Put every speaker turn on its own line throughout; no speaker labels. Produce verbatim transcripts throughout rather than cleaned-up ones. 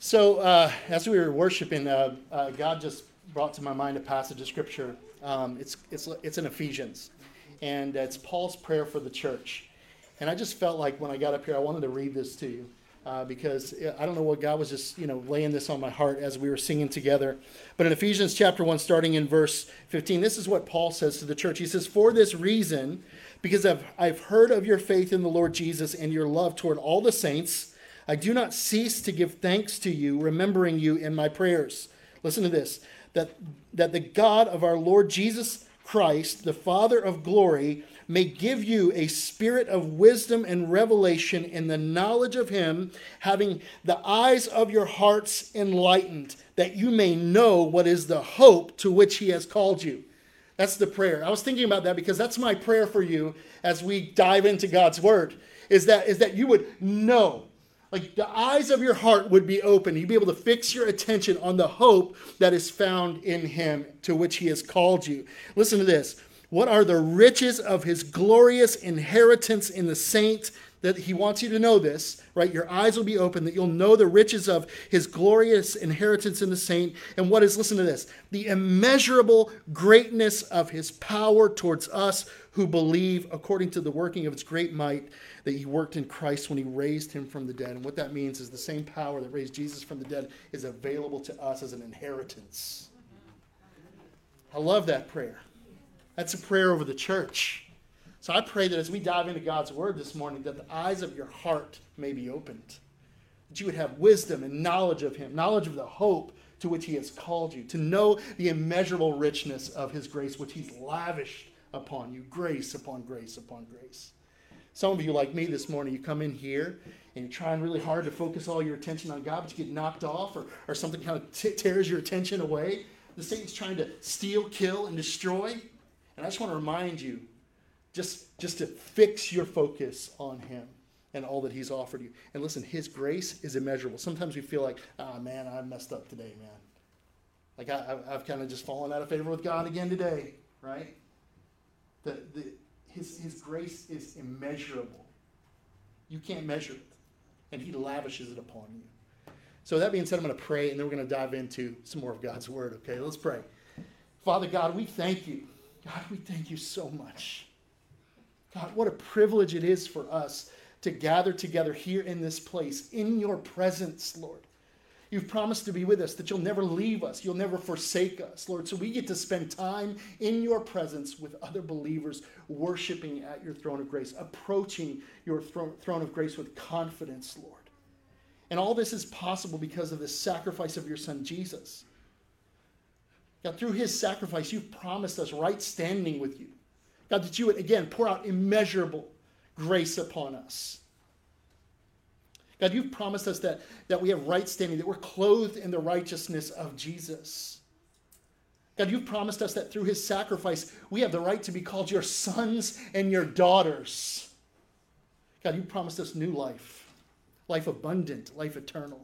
So, uh, as we were worshiping, uh, uh, God just brought to my mind a passage of Scripture. Um, it's, it's, it's in Ephesians, and it's Paul's prayer for the church. And I just felt like when I got up here, I wanted to read this to you, uh, because I don't know what God was just, you know, laying this on my heart as we were singing together. But in Ephesians chapter one, starting in verse fifteen, this is what Paul says to the church. He says, "For this reason, because I've, I've heard of your faith in the Lord Jesus and your love toward all the saints, I do not cease to give thanks to you, remembering you in my prayers." Listen to this. That, that the God of our Lord Jesus Christ, the Father of glory, may give you a spirit of wisdom and revelation in the knowledge of him, having the eyes of your hearts enlightened, that you may know what is the hope to which he has called you. That's the prayer. I was thinking about that because that's my prayer for you as we dive into God's word, is that, is that you would know. Like the eyes of your heart would be open. You'd be able to fix your attention on the hope that is found in him to which he has called you. Listen to this. What are the riches of his glorious inheritance in the saint? That he wants you to know this, right? Your eyes will be open, that you'll know the riches of his glorious inheritance in the saint. And what is, listen to this, the immeasurable greatness of his power towards us who believe, according to the working of its great might that he worked in Christ when he raised him from the dead. And what that means is the same power that raised Jesus from the dead is available to us as an inheritance. I love that prayer. That's a prayer over the church. So I pray that as we dive into God's word this morning, that the eyes of your heart may be opened. That you would have wisdom and knowledge of him, knowledge of the hope to which he has called you, to know the immeasurable richness of his grace, which he's lavished upon you, grace upon grace upon grace. Some of you, like me this morning, you come in here and you're trying really hard to focus all your attention on God, but you get knocked off or, or something kind of t- tears your attention away. The Satan's trying to steal, kill, and destroy. And I just want to remind you, Just, just to fix your focus on him and all that he's offered you. And listen, his grace is immeasurable. Sometimes we feel like, ah, oh, man, I messed up today, man. Like I, I've kind of just fallen out of favor with God again today, right? The, the, his, his grace is immeasurable. You can't measure it. And he lavishes it upon you. So that being said, I'm going to pray, and then we're going to dive into some more of God's word, okay? Let's pray. Father God, we thank you. God, we thank you so much. God, what a privilege it is for us to gather together here in this place, in your presence, Lord. You've promised to be with us, that you'll never leave us, you'll never forsake us, Lord. So we get to spend time in your presence with other believers, worshiping at your throne of grace, approaching your throne, throne of grace with confidence, Lord. And all this is possible because of the sacrifice of your son, Jesus. God, through his sacrifice, you've promised us right standing with you. God, that you would, again, pour out immeasurable grace upon us. God, you've promised us that, that we have right standing, that we're clothed in the righteousness of Jesus. God, you've promised us that through his sacrifice, we have the right to be called your sons and your daughters. God, you promised us new life, life abundant, life eternal.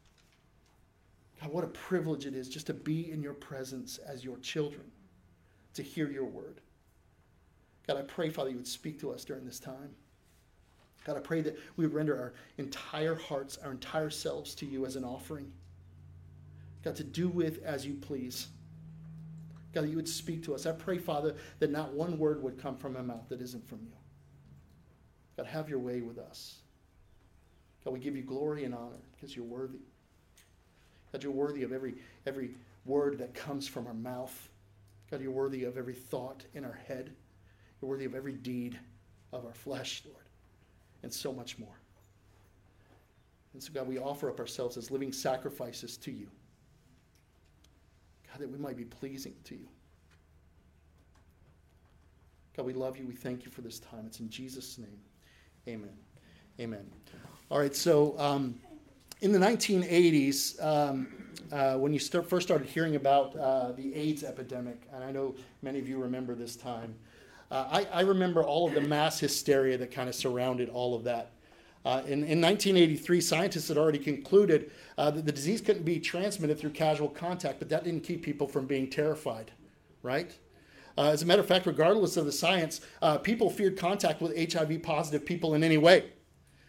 God, what a privilege it is just to be in your presence as your children, to hear your word. God, I pray, Father, you would speak to us during this time. God, I pray that we would render our entire hearts, our entire selves to you as an offering. God, to do with as you please. God, that you would speak to us. I pray, Father, that not one word would come from my mouth that isn't from you. God, have your way with us. God, we give you glory and honor because you're worthy. God, you're worthy of every, every word that comes from our mouth. God, you're worthy of every thought in our head. You're worthy of every deed of our flesh, Lord, and so much more. And so, God, we offer up ourselves as living sacrifices to you. God, that we might be pleasing to you. God, we love you. We thank you for this time. It's in Jesus' name. Amen. Amen. All right, so um, in the nineteen eighties, um, uh, when you start, first started hearing about uh, the AIDS epidemic, and I know many of you remember this time, Uh, I, I remember all of the mass hysteria that kind of surrounded all of that. Uh, in, in nineteen eighty-three, scientists had already concluded uh, that the disease couldn't be transmitted through casual contact, but that didn't keep people from being terrified, right? Uh, as a matter of fact, regardless of the science, uh, people feared contact with H I V positive people in any way,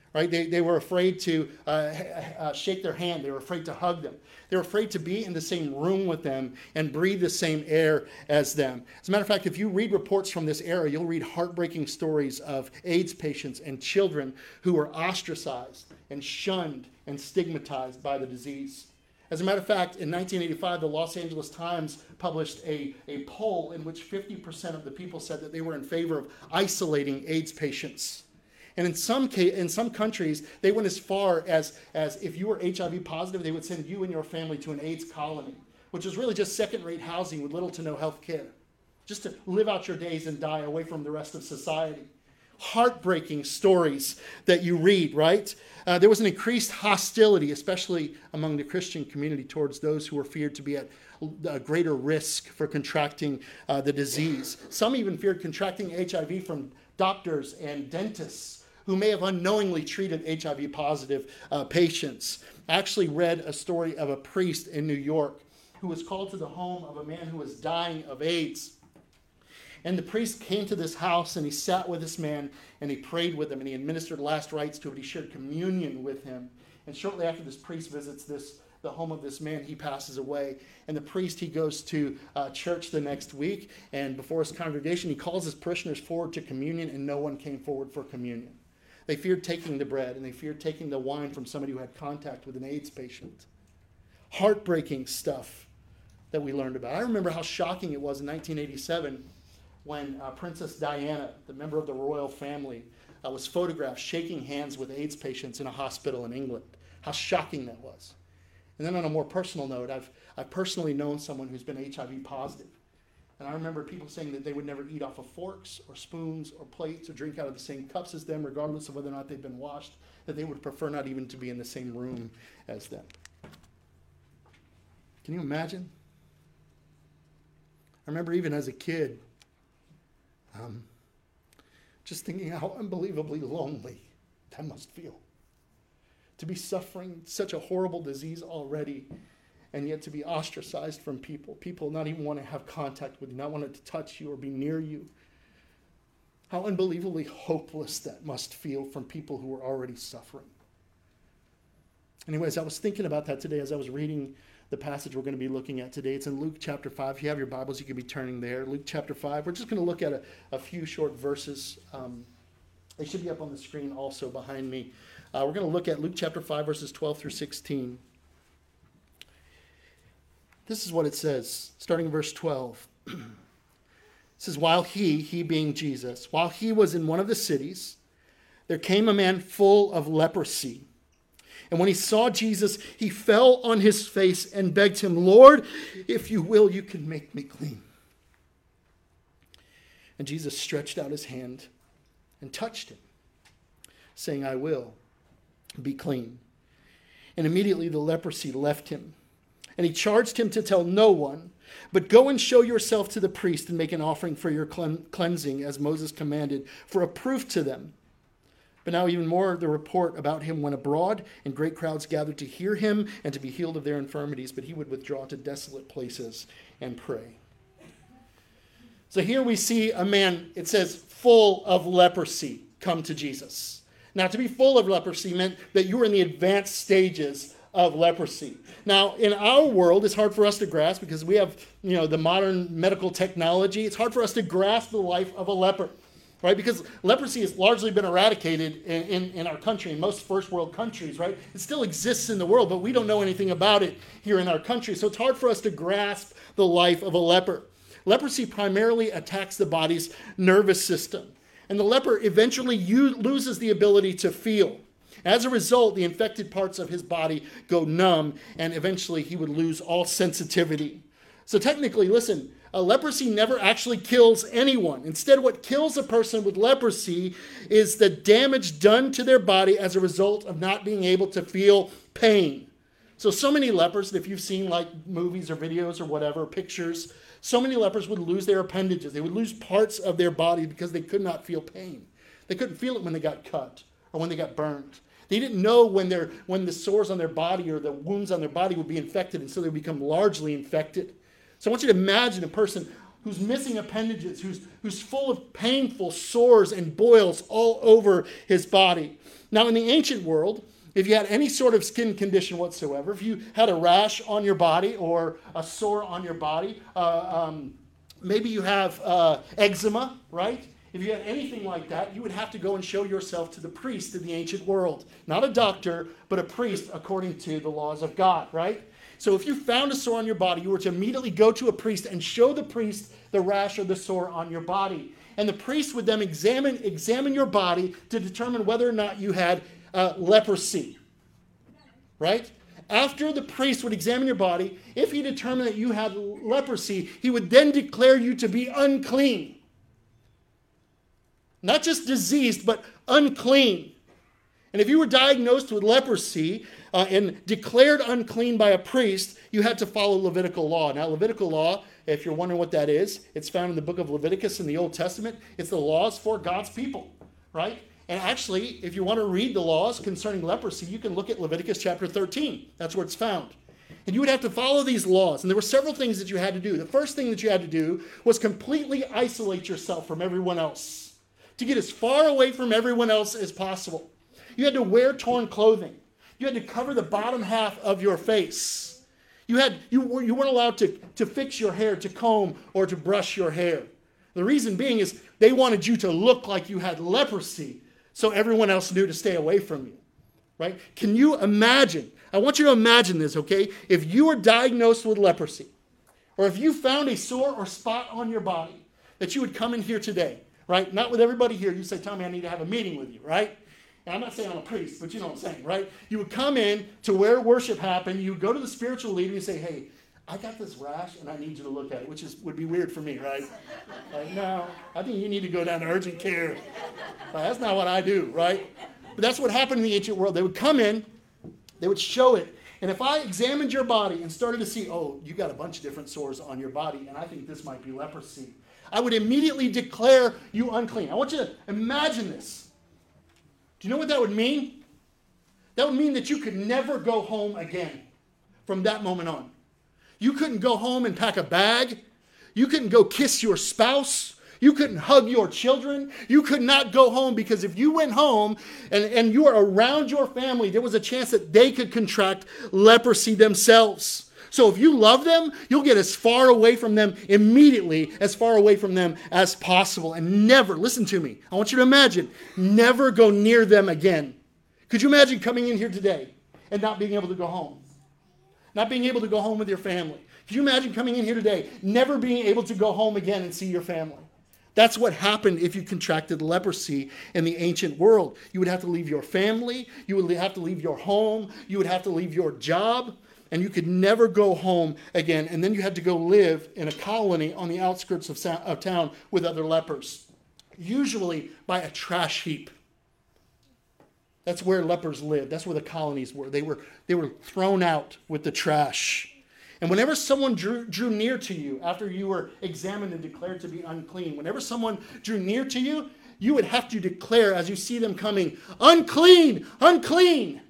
Right? They, they were afraid to uh, uh, shake their hand. They were afraid to hug them. They were afraid to be in the same room with them and breathe the same air as them. As a matter of fact, if you read reports from this era, you'll read heartbreaking stories of AIDS patients and children who were ostracized and shunned and stigmatized by the disease. As a matter of fact, in nineteen eighty-five, the Los Angeles Times published a, a poll in which fifty percent of the people said that they were in favor of isolating AIDS patients. And in some case, in some countries, they went as far as, as if you were H I V positive, they would send you and your family to an AIDS colony, which was really just second-rate housing with little to no health care, just to live out your days and die away from the rest of society. Heartbreaking stories that you read, right? Uh, there was an increased hostility, especially among the Christian community, towards those who were feared to be at a greater risk for contracting uh, the disease. Some even feared contracting H I V from doctors and dentists who may have unknowingly treated H I V positive uh, patients. I actually read a story of a priest in New York who was called to the home of a man who was dying of AIDS. And the priest came to this house and he sat with this man and he prayed with him and he administered last rites to him. He shared communion with him. And shortly after this priest visits this the home of this man, he passes away. And the priest, he goes to uh, church the next week, and before his congregation, he calls his parishioners forward to communion, and no one came forward for communion. They feared taking the bread, and they feared taking the wine from somebody who had contact with an AIDS patient. Heartbreaking stuff that we learned about. I remember how shocking it was in nineteen eighty-seven when uh, Princess Diana, the member of the royal family, uh, was photographed shaking hands with AIDS patients in a hospital in England. How shocking that was. And then on a more personal note, I've, I've personally known someone who's been H I V positive. And I remember people saying that they would never eat off of forks or spoons or plates or drink out of the same cups as them, regardless of whether or not they've been washed, that they would prefer not even to be in the same room as them. Can you imagine? I remember even as a kid, um, just thinking how unbelievably lonely that must feel. To be suffering such a horrible disease already, and yet to be ostracized from people. People not even want to have contact with you, not want to touch you or be near you. How unbelievably hopeless that must feel from people who are already suffering. Anyways, I was thinking about that today as I was reading the passage we're going to be looking at today. It's in Luke chapter five. If you have your Bibles, you can be turning there. Luke chapter five. We're just going to look at a, a few short verses. Um, they should be up on the screen also behind me. Uh, we're going to look at Luke chapter five, verses twelve through sixteen. This is what it says, starting in verse twelve. It says, while he, he being Jesus, while he was in one of the cities, there came a man full of leprosy. And when he saw Jesus, he fell on his face and begged him, Lord, if you will, you can make me clean. And Jesus stretched out his hand and touched him, saying, I will. Be clean. And immediately the leprosy left him. And he charged him to tell no one, but go and show yourself to the priest and make an offering for your cleansing, as Moses commanded, for a proof to them. But now even more the report about him went abroad, and great crowds gathered to hear him and to be healed of their infirmities, but he would withdraw to desolate places and pray. So here we see a man, it says, full of leprosy, come to Jesus. Now, to be full of leprosy meant that you were in the advanced stages of leprosy. Now, in our world, it's hard for us to grasp because we have, you know, the modern medical technology. It's hard for us to grasp the life of a leper, right? Because leprosy has largely been eradicated in, in, in our country, in most first world countries, right? It still exists in the world, but we don't know anything about it here in our country. So it's hard for us to grasp the life of a leper. Leprosy primarily attacks the body's nervous system. And the leper eventually u- loses the ability to feel. As a result, the infected parts of his body go numb, and eventually he would lose all sensitivity. So technically, listen, a leprosy never actually kills anyone. Instead, what kills a person with leprosy is the damage done to their body as a result of not being able to feel pain. So, so many lepers, if you've seen like movies or videos or whatever, pictures, so many lepers would lose their appendages. They would lose parts of their body because they could not feel pain. They couldn't feel it when they got cut or when they got burned. They didn't know when, their, when the sores on their body or the wounds on their body would be infected, and so they would become largely infected. So I want you to imagine a person who who's missing appendages, who's, who's full of painful sores and boils all over his body. Now, in the ancient world, if you had any sort of skin condition whatsoever, if you had a rash on your body or a sore on your body, uh, um, maybe you have uh, eczema, right? If you had anything like that, you would have to go and show yourself to the priest in the ancient world. Not a doctor, but a priest according to the laws of God, right? So if you found a sore on your body, you were to immediately go to a priest and show the priest the rash or the sore on your body. And the priest would then examine, examine your body to determine whether or not you had uh, leprosy, right? After the priest would examine your body, if he determined that you had leprosy, he would then declare you to be unclean. Not just diseased, but unclean. And if you were diagnosed with leprosy uh, and declared unclean by a priest, you had to follow Levitical law. Now, Levitical law, if you're wondering what that is, it's found in the book of Leviticus in the Old Testament. It's the laws for God's people, right? And actually, if you want to read the laws concerning leprosy, you can look at Leviticus chapter thirteen. That's where it's found. And you would have to follow these laws. And there were several things that you had to do. The first thing that you had to do was completely isolate yourself from everyone else, to get as far away from everyone else as possible. You had to wear torn clothing. You had to cover the bottom half of your face. You had you, you weren't allowed to, to fix your hair, to comb, or to brush your hair. The reason being is they wanted you to look like you had leprosy, so everyone else knew to stay away from you, right? Can you imagine? I want you to imagine this, okay? If you were diagnosed with leprosy, or if you found a sore or spot on your body, that you would come in here today, right? Not with everybody here. You say, Tommy, I need to have a meeting with you, right? And I'm not saying I'm a priest, but you know what I'm saying, right? You would come in to where worship happened. You would go to the spiritual leader and say, hey, I got this rash and I need you to look at it, which is would be weird for me, right? Like, no, I think you need to go down to urgent care. Like, that's not what I do, right? But that's what happened in the ancient world. They would come in, they would show it. And if I examined your body and started to see, oh, you got a bunch of different sores on your body, and I think this might be leprosy, I would immediately declare you unclean. I want you to imagine this. Do you know what that would mean? That would mean that you could never go home again from that moment on. You couldn't go home and pack a bag. You couldn't go kiss your spouse. You couldn't hug your children. You could not go home, because if you went home and, and you were around your family, there was a chance that they could contract leprosy themselves. So if you love them, you'll get as far away from them immediately, as far away from them as possible. And never, listen to me, I want you to imagine, never go near them again. Could you imagine coming in here today and not being able to go home? Not being able to go home with your family. Could you imagine coming in here today, never being able to go home again and see your family? That's what happened if you contracted leprosy in the ancient world. You would have to leave your family. You would have to leave your home. You would have to leave your job. And you could never go home again. And then you had to go live in a colony on the outskirts of, of town with other lepers, usually by a trash heap. That's where lepers lived. That's where the colonies were. They were, they were thrown out with the trash. And whenever someone drew, drew near to you after you were examined and declared to be unclean, whenever someone drew near to you, you would have to declare, as you see them coming, unclean, unclean,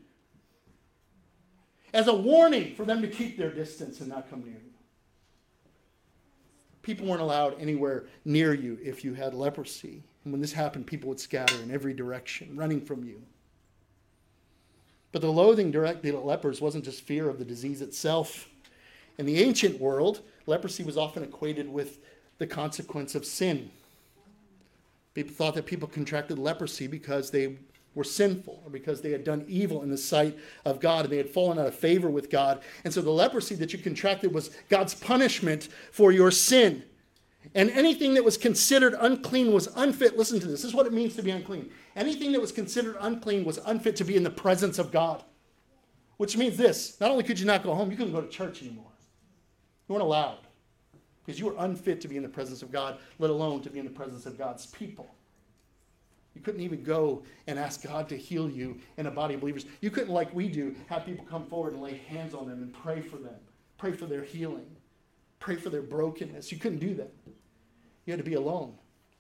as a warning for them to keep their distance and not come near you. People weren't allowed anywhere near you if you had leprosy. And when this happened, people would scatter in every direction, running from you. But the loathing directed at lepers wasn't just fear of the disease itself. In the ancient world, leprosy was often equated with the consequence of sin. People thought that people contracted leprosy because they were sinful, or because they had done evil in the sight of God, and they had fallen out of favor with God. And so the leprosy that you contracted was God's punishment for your sin. And anything that was considered unclean was unfit. Listen to this. This is what it means to be unclean. Anything that was considered unclean was unfit to be in the presence of God. Which means this. Not only could you not go home, you couldn't go to church anymore. You weren't allowed. Because you were unfit to be in the presence of God, let alone to be in the presence of God's people. You couldn't even go and ask God to heal you in a body of believers. You couldn't, like we do, have people come forward and lay hands on them and pray for them. Pray for their healing. Pray for their brokenness. You couldn't do that. You had to be alone.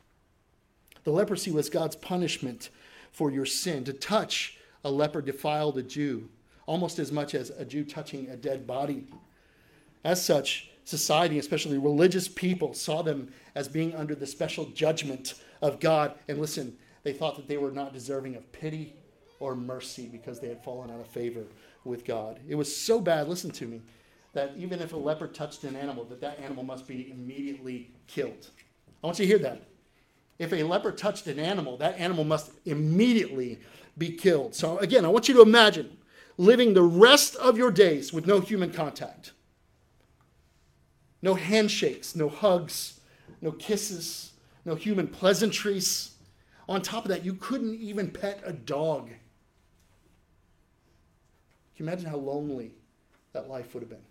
The leprosy was God's punishment for your sin. To touch a leper defiled a Jew, almost as much as a Jew touching a dead body. As such, society, especially religious people, saw them as being under the special judgment of God. And listen, they thought that they were not deserving of pity or mercy because they had fallen out of favor with God. It was so bad, listen to me, that even if a leper touched an animal, that that animal must be immediately killed. I want you to hear that. If a leper touched an animal, that animal must immediately be killed. So again, I want you to imagine living the rest of your days with no human contact. No handshakes, no hugs, no kisses, no human pleasantries. On top of that, you couldn't even pet a dog. Can you imagine how lonely that life would have been?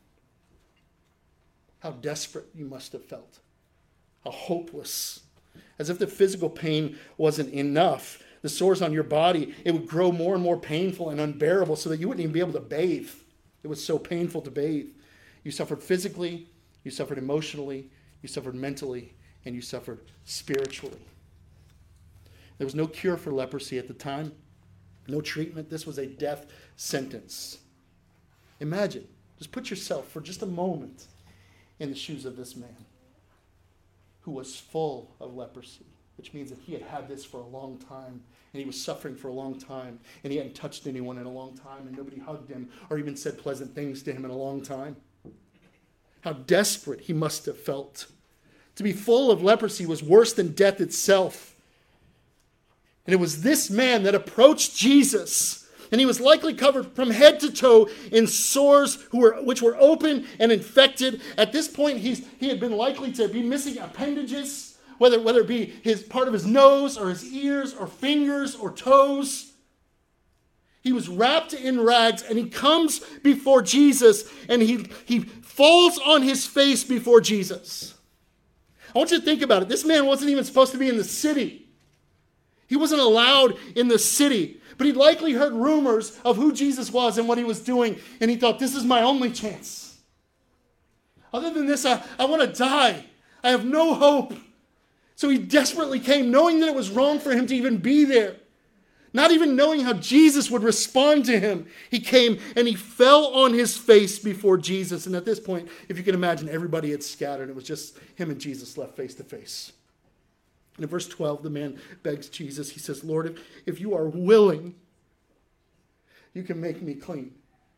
How desperate you must have felt. How hopeless. As if the physical pain wasn't enough. The sores on your body, it would grow more and more painful and unbearable so that you wouldn't even be able to bathe. It was so painful to bathe. You suffered physically, you suffered emotionally, you suffered mentally, and you suffered spiritually. There was no cure for leprosy at the time, no treatment. This was a death sentence. Imagine, just put yourself for just a moment in the shoes of this man who was full of leprosy, which means that he had had this for a long time, and he was suffering for a long time, and he hadn't touched anyone in a long time, and nobody hugged him or even said pleasant things to him in a long time. How desperate he must have felt. To be full of leprosy was worse than death itself. And it was this man that approached Jesus, and he was likely covered from head to toe in sores who were, which were open and infected. At this point, he's, he had been likely to be missing appendages, whether, whether it be his part of his nose or his ears or fingers or toes. He was wrapped in rags, and he comes before Jesus, and he, he falls on his face before Jesus. I want you to think about it. This man wasn't even supposed to be in the city. He wasn't allowed in the city, but he'd likely heard rumors of who Jesus was and what he was doing, and he thought, this is my only chance. Other than this, I, I want to die. I have no hope. So he desperately came, knowing that it was wrong for him to even be there. Not even knowing how Jesus would respond to him. He came and he fell on his face before Jesus. And at this point, if you can imagine, everybody had scattered. It was just him and Jesus left face to face. And in verse twelve, the man begs Jesus. He says, Lord, if, if you are willing, you can make me clean.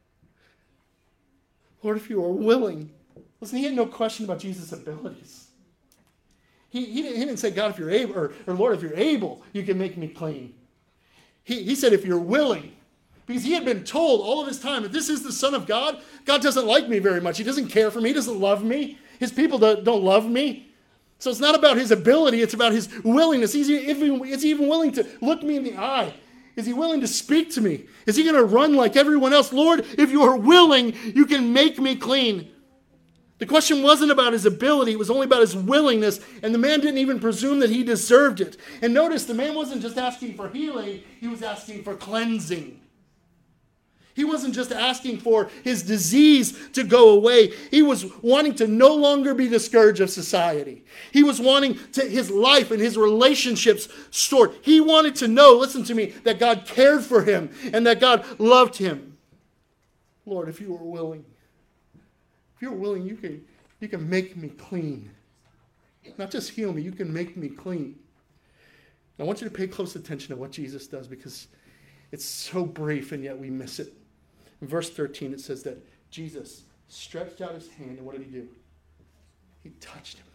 Lord, if you are willing. Listen, he had no question about Jesus' abilities. He, he, didn't, he didn't say, God, if you're able, or, or Lord, if you're able, you can make me clean. He, he said, if you're willing. Because he had been told all of his time that this is the Son of God. God doesn't like me very much. He doesn't care for me. He doesn't love me. His people don't, don't love me. So it's not about his ability. It's about his willingness. He's even, is he even willing to look me in the eye? Is he willing to speak to me? Is he going to run like everyone else? Lord, if you are willing, you can make me clean. The question wasn't about his ability. It was only about his willingness. And the man didn't even presume that he deserved it. And notice, the man wasn't just asking for healing. He was asking for cleansing. He wasn't just asking for his disease to go away. He was wanting to no longer be the scourge of society. He was wanting to, his life and his relationships stored. He wanted to know, listen to me, that God cared for him and that God loved him. Lord, if you are willing, if you're willing, you can, you can make me clean. Not just heal me, you can make me clean. I want you to pay close attention to what Jesus does, because it's so brief and yet we miss it. In verse thirteen, it says that Jesus stretched out his hand, and what did he do? He touched him.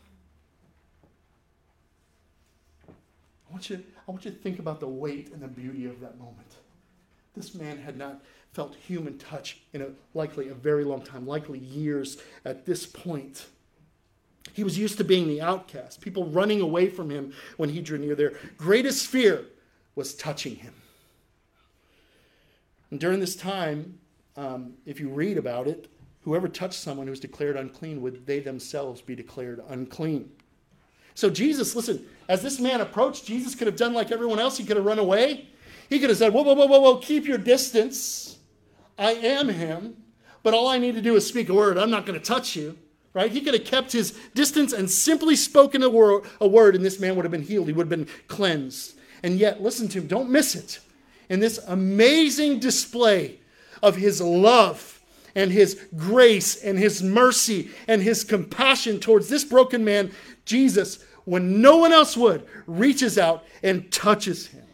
I want you, I want you to think about the weight and the beauty of that moment. This man had not felt human touch in a likely a very long time, likely years at this point. He was used to being the outcast, people running away from him when he drew near. Their greatest fear was touching him. And during this time, um, if you read about it, whoever touched someone who was declared unclean, would they themselves be declared unclean. So Jesus, listen, as this man approached, Jesus could have done like everyone else. He could have run away. He could have said, whoa, whoa, whoa, whoa, whoa, keep your distance. I am him, but all I need to do is speak a word. I'm not going to touch you, right? He could have kept his distance and simply spoken a word, a word, and this man would have been healed. He would have been cleansed. And yet, listen to him, don't miss it. In this amazing display of his love and his grace and his mercy and his compassion towards this broken man, Jesus, when no one else would, reaches out and touches him.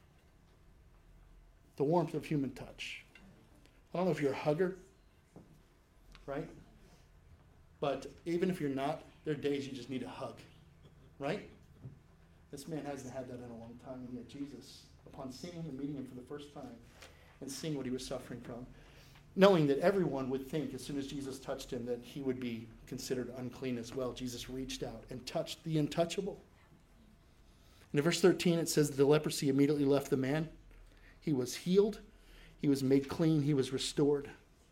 The warmth of human touch. I don't know if you're a hugger, right? But even if you're not, there are days you just need a hug, right? This man hasn't had that in a long time, and yet Jesus, upon seeing him and meeting him for the first time and seeing what he was suffering from, knowing that everyone would think as soon as Jesus touched him that he would be considered unclean as well, Jesus reached out and touched the untouchable. And in verse thirteen it says the leprosy immediately left the man. He was healed. He was made clean. He was restored.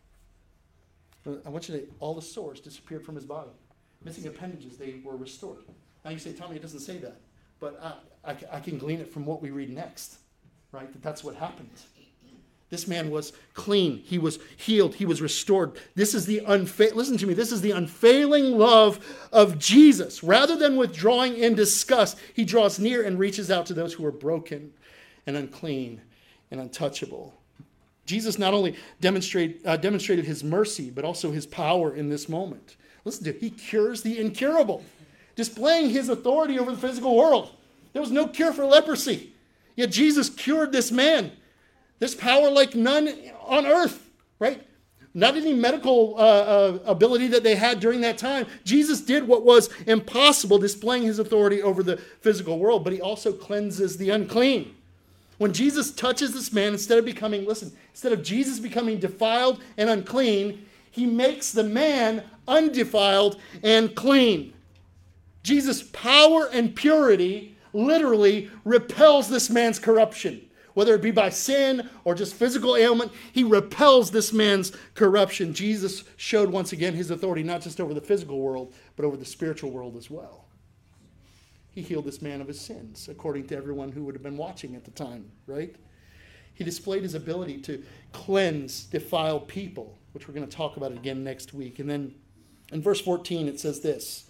I want you to, all the sores disappeared from his body. Missing appendages, they were restored. Now you say, Tommy, it doesn't say that. But I, I, I can glean it from what we read next, right? That that's what happened. This man was clean. He was healed. He was restored. This is the unfa- listen to me. This is the unfailing love of Jesus. Rather than withdrawing in disgust, he draws near and reaches out to those who are broken and unclean and untouchable. Jesus not only demonstrate, uh, demonstrated his mercy, but also his power in this moment. Listen to it. He cures the incurable, displaying his authority over the physical world. There was no cure for leprosy, yet Jesus cured this man. There's power like none on earth, right? Not any medical uh, uh, ability that they had during that time. Jesus did what was impossible, displaying his authority over the physical world, but he also cleanses the unclean. When Jesus touches this man, instead of becoming, listen, instead of Jesus becoming defiled and unclean, he makes the man undefiled and clean. Jesus' power and purity literally repels this man's corruption. Whether it be by sin or just physical ailment, he repels this man's corruption. Jesus showed once again his authority not just over the physical world, but over the spiritual world as well. He healed this man of his sins, according to everyone who would have been watching at the time, right? He displayed his ability to cleanse defiled people, which we're going to talk about again next week. And then in verse fourteen, it says this,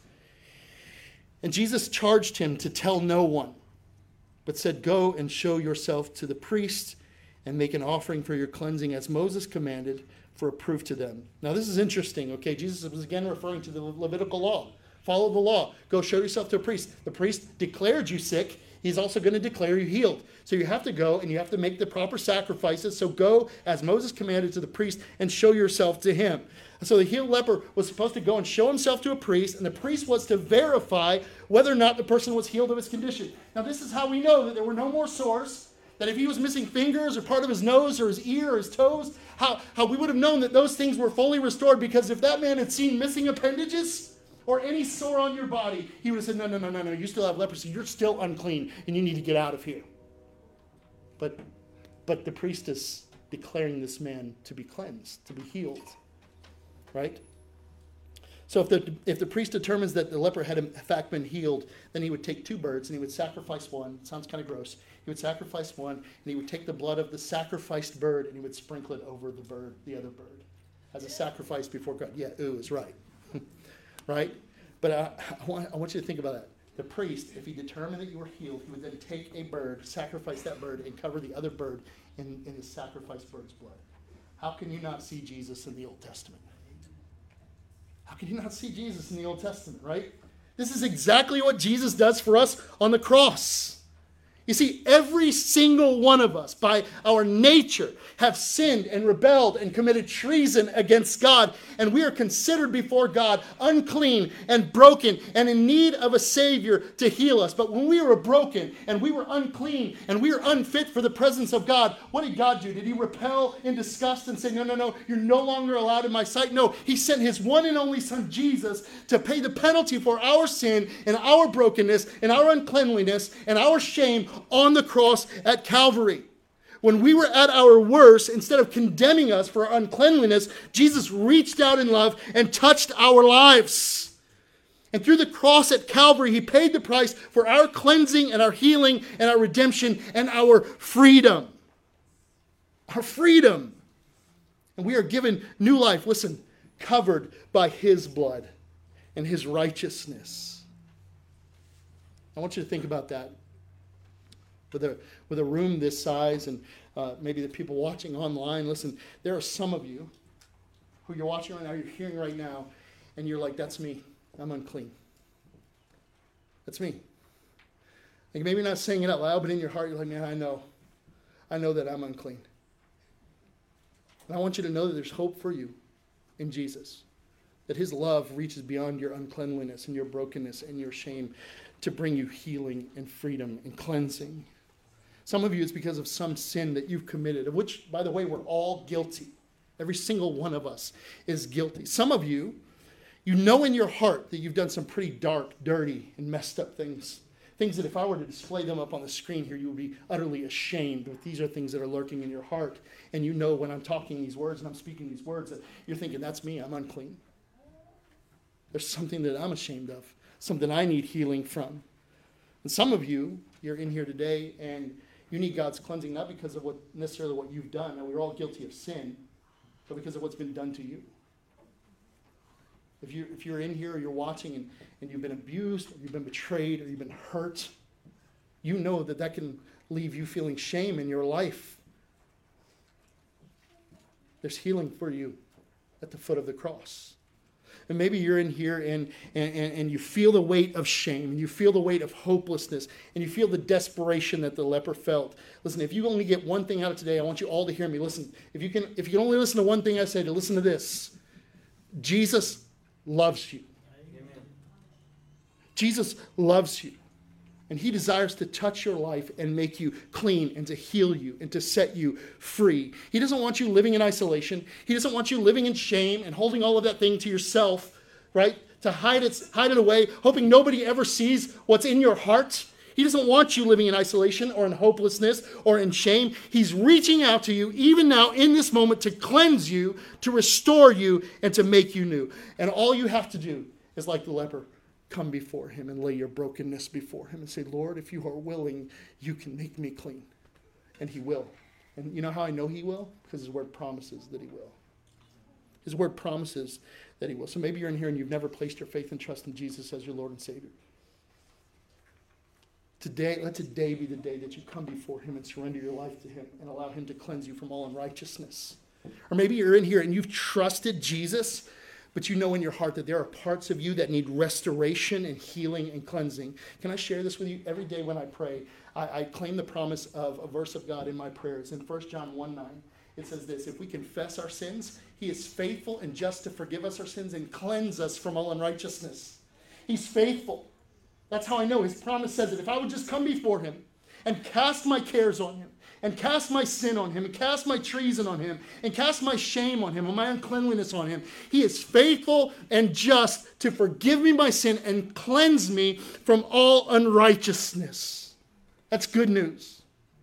and Jesus charged him to tell no one, but said, go and show yourself to the priest and make an offering for your cleansing as Moses commanded for a proof to them. Now this is interesting, okay? Jesus was again referring to the Levitical law. Follow the law. Go show yourself to a priest. The priest declared you sick. He's also going to declare you healed. So you have to go and you have to make the proper sacrifices. So go as Moses commanded to the priest and show yourself to him. So the healed leper was supposed to go and show himself to a priest, and the priest was to verify whether or not the person was healed of his condition. Now this is how we know that there were no more sores, that if he was missing fingers or part of his nose or his ear or his toes, how, how we would have known that those things were fully restored, because if that man had seen missing appendages or any sore on your body, he would have said, no, no, no, no, no, you still have leprosy. You're still unclean and you need to get out of here. But, but the priest is declaring this man to be cleansed, to be healed. Right? So if the if the priest determines that the leper had in fact been healed, then he would take two birds and he would sacrifice one. It sounds kind of gross. He would sacrifice one and he would take the blood of the sacrificed bird and he would sprinkle it over the bird, the other bird, as a sacrifice before God. Yeah, ooh is right. Right? But I, I, want, I want you to think about that. The priest, if he determined that you were healed, he would then take a bird, sacrifice that bird, and cover the other bird in, in the sacrificed bird's blood. How can you not see Jesus in the Old Testament? How can you not see Jesus in the Old Testament, right? This is exactly what Jesus does for us on the cross. You see, every single one of us, by our nature, have sinned and rebelled and committed treason against God. And we are considered before God unclean and broken and in need of a Savior to heal us. But when we were broken and we were unclean and we were unfit for the presence of God, what did God do? Did he repel in disgust and say, no, no, no, you're no longer allowed in my sight? No, he sent his one and only Son, Jesus, to pay the penalty for our sin and our brokenness and our uncleanliness and our shame on the cross at Calvary. When we were at our worst, instead of condemning us for our uncleanliness, Jesus reached out in love and touched our lives. And through the cross at Calvary, he paid the price for our cleansing and our healing and our redemption and our freedom. Our freedom. And we are given new life, listen, covered by his blood and his righteousness. I want you to think about that. With a, with a room this size and uh, maybe the people watching online, listen, there are some of you who you're watching right now, you're hearing right now, and you're like, that's me. I'm unclean. That's me. Like maybe not saying it out loud, but in your heart, you're like, man, I know. I know that I'm unclean. And I want you to know that there's hope for you in Jesus. That his love reaches beyond your uncleanliness and your brokenness and your shame to bring you healing and freedom and cleansing. Some of you, it's because of some sin that you've committed, of which, by the way, we're all guilty. Every single one of us is guilty. Some of you, you know in your heart that you've done some pretty dark, dirty, and messed up things. Things that if I were to display them up on the screen here, you would be utterly ashamed. But these are things that are lurking in your heart. And you know when I'm talking these words and I'm speaking these words that you're thinking, that's me, I'm unclean. There's something that I'm ashamed of, something I need healing from. And some of you, you're in here today and you need God's cleansing, not because of what necessarily what you've done. Now, we're all guilty of sin, but because of what's been done to you. If you're, if you're in here or you're watching and, and you've been abused, or you've been betrayed, or you've been hurt, you know that that can leave you feeling shame in your life. There's healing for you at the foot of the cross. And maybe you're in here and, and, and you feel the weight of shame, and you feel the weight of hopelessness, and you feel the desperation that the leper felt. Listen, if you only get one thing out of today, I want you all to hear me. Listen, if you can, if you can only listen to one thing I say, to listen to this. Jesus loves you. Amen. Jesus loves you. And he desires to touch your life and make you clean and to heal you and to set you free. He doesn't want you living in isolation. He doesn't want you living in shame and holding all of that thing to yourself, right? To hide it, hide it away, hoping nobody ever sees what's in your heart. He doesn't want you living in isolation or in hopelessness or in shame. He's reaching out to you even now in this moment to cleanse you, to restore you, and to make you new. And all you have to do is, like the leper, come before him and lay your brokenness before him and say, Lord, if you are willing, you can make me clean. And he will. And you know how I know he will? Because his word promises that he will. His word promises that he will. So maybe you're in here and you've never placed your faith and trust in Jesus as your Lord and Savior. Today, let today be the day that you come before him and surrender your life to him and allow him to cleanse you from all unrighteousness. Or maybe you're in here and you've trusted Jesus, but you know in your heart that there are parts of you that need restoration and healing and cleansing. Can I share this with you? Every day when I pray, I, I claim the promise of a verse of God in my prayers. In First John one nine, it says this: if we confess our sins, he is faithful and just to forgive us our sins and cleanse us from all unrighteousness. He's faithful. That's how I know. His promise says that if I would just come before him and cast my cares on him, and cast my sin on him, and cast my treason on him, and cast my shame on him, and my uncleanliness on him, he is faithful and just to forgive me my sin and cleanse me from all unrighteousness. That's good news.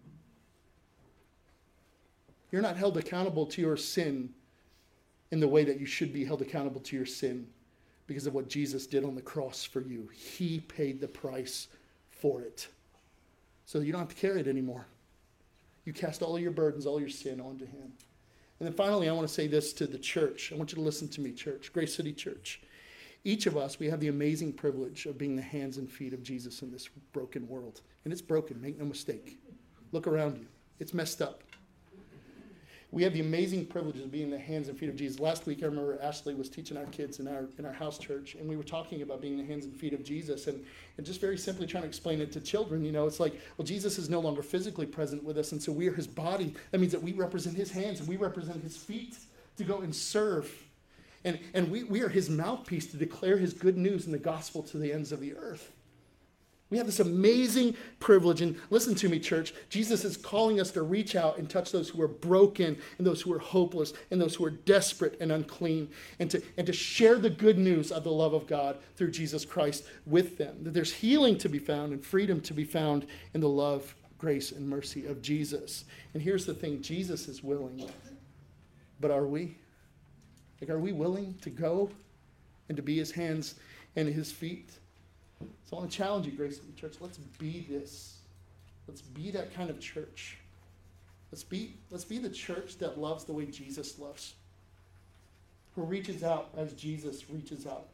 You're not held accountable to your sin in the way that you should be held accountable to your sin because of what Jesus did on the cross for you. He paid the price for it. So you don't have to carry it anymore. You cast all of your burdens, all your sin onto him. And then finally, I want to say this to the church. I want you to listen to me, church, Grace City Church. Each of us, we have the amazing privilege of being the hands and feet of Jesus in this broken world. And it's broken, make no mistake. Look around you. It's messed up. We have the amazing privilege of being the hands and feet of Jesus. Last week, I remember Ashley was teaching our kids in our in our house church, and we were talking about being the hands and feet of Jesus, and, and just very simply trying to explain it to children. You know, it's like, well, Jesus is no longer physically present with us, and so we are his body. That means that we represent his hands, and we represent his feet to go and serve. And, and we, we are his mouthpiece to declare his good news and the gospel to the ends of the earth. We have this amazing privilege. And listen to me, church. Jesus is calling us to reach out and touch those who are broken and those who are hopeless and those who are desperate and unclean, and to, and to share the good news of the love of God through Jesus Christ with them. That there's healing to be found and freedom to be found in the love, grace, and mercy of Jesus. And here's the thing. Jesus is willing. But are we? Like, are we willing to go and to be his hands and his feet? So I want to challenge you, Grace City Church. Let's be this. Let's be that kind of church. Let's be, let's be the church that loves the way Jesus loves. Who reaches out as Jesus reaches out.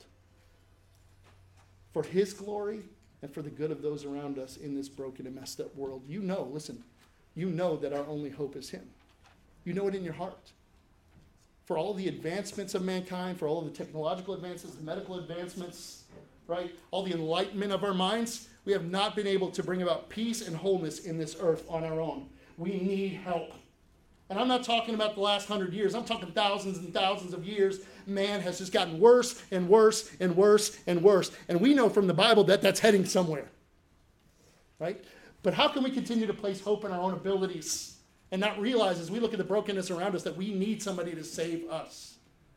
For his glory and for the good of those around us in this broken and messed up world. You know, listen, you know that our only hope is him. You know it in your heart. for all the advancements of mankind, for all of the technological advances, the medical advancements, right? All the enlightenment of our minds, we have not been able to bring about peace and wholeness in this earth on our own. We need help. And I'm not talking about the last hundred years. I'm talking thousands and thousands of years. Man has just gotten worse and worse and worse and worse. And we know from the Bible that that's heading somewhere, right? But how can we continue to place hope in our own abilities and not realize as we look at the brokenness around us that we need somebody to save us?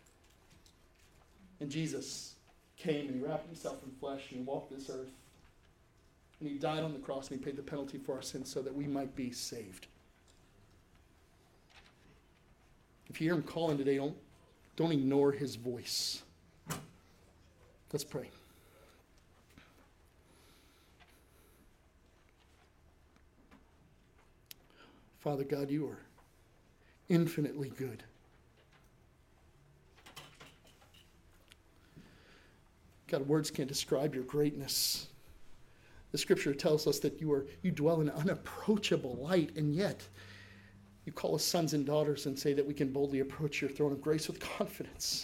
And Jesus came and he wrapped himself in flesh and he walked this earth. And he died on the cross and he paid the penalty for our sins so that we might be saved. If you hear him calling today, don't, don't ignore his voice. Let's pray. Father God, you are infinitely good. God, words can't describe your greatness. The scripture tells us that you are you dwell in unapproachable light, and yet you call us sons and daughters and say that we can boldly approach your throne of grace with confidence.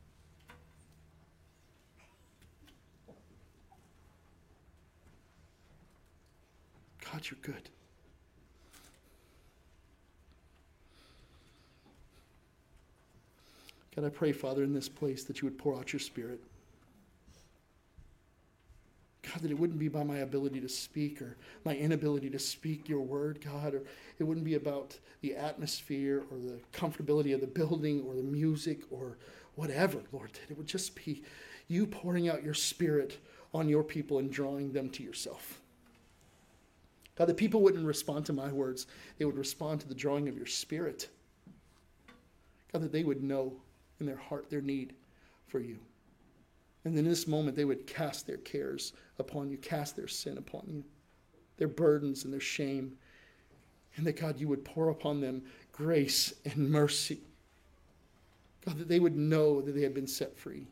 God, you're good. God, I pray, Father, in this place that you would pour out your Spirit. God, that it wouldn't be by my ability to speak or my inability to speak your word, God, or it wouldn't be about the atmosphere or the comfortability of the building or the music or whatever, Lord. That it would just be you pouring out your Spirit on your people and drawing them to yourself. God, the people wouldn't respond to my words. They would respond to the drawing of your Spirit. God, that they would know in their heart their need for you. And in this moment, they would cast their cares upon you, cast their sin upon you, their burdens and their shame. And that, God, you would pour upon them grace and mercy. God, that they would know that they had been set free.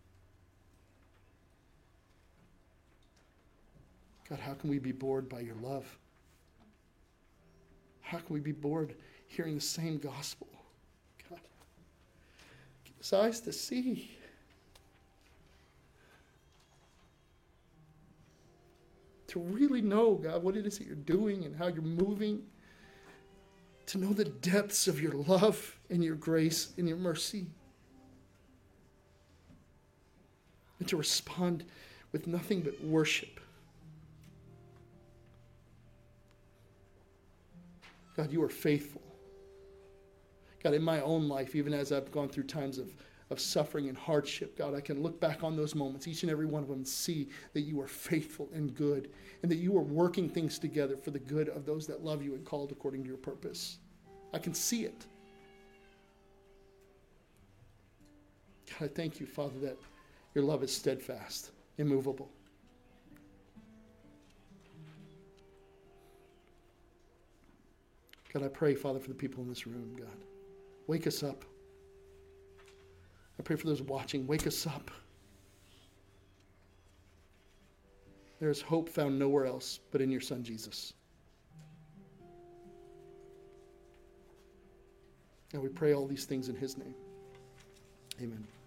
God, how can we be bored by your love? How can we be bored hearing the same gospel? God, give us eyes to see. To really know, God, what it is that you're doing and how you're moving. To know the depths of your love and your grace and your mercy. And to respond with nothing but worship. God, you are faithful. God, in my own life, even as I've gone through times of of suffering and hardship, God, I can look back on those moments, each and every one of them, and see that you are faithful and good, and that you are working things together for the good of those that love you and called according to your purpose. I can see it. God, I thank you, Father, that your love is steadfast, immovable. God, I pray, Father, for the people in this room, God. Wake us up. I pray for those watching. Wake us up. There is hope found nowhere else but in your Son, Jesus. And we pray all these things in his name. Amen.